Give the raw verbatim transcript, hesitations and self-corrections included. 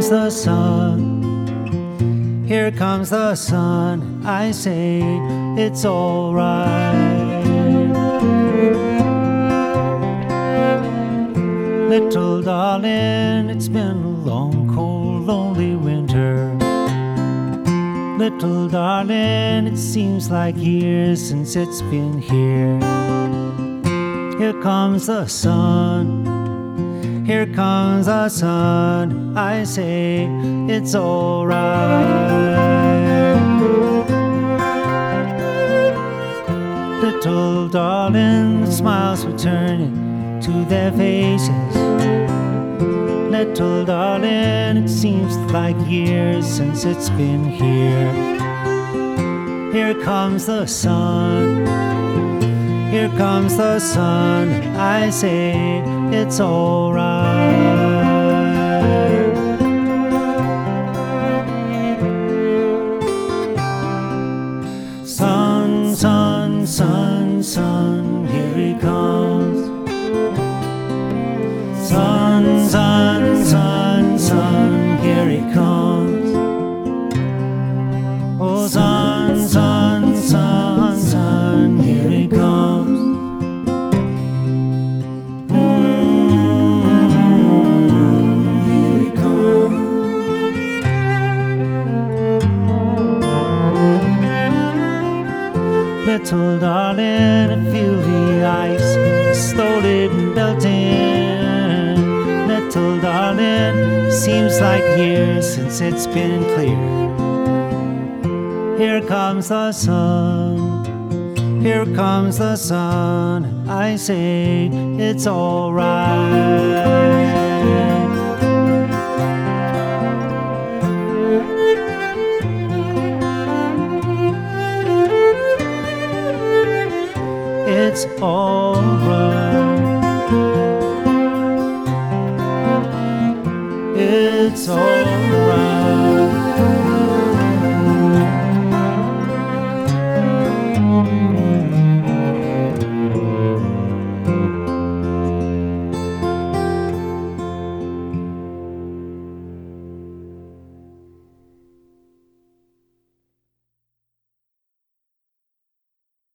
comes the sun. Here comes the sun. I say it's all right. Little darling, it's been a long, cold, lonely winter. Little darling, it seems like years since it's been here. Here comes the sun. Here comes the sun. I say it's all right. Little darling, the smiles returning to their faces. Little darling, it seems like years since it's been here. Here comes the sun. Here comes the sun. I say it's all right. Sun, sun, sun, sun, here he comes. Sun, sun, sun, sun, here he comes. Oh, sun, sun, sun, sun, here he comes. Mm-hmm, here he comes. Little darling, I feel the ice slowly melting. Little darling, seems like years since it's been clear. Here comes the sun. Here comes the sun. I say it's all right. It's all right. It's all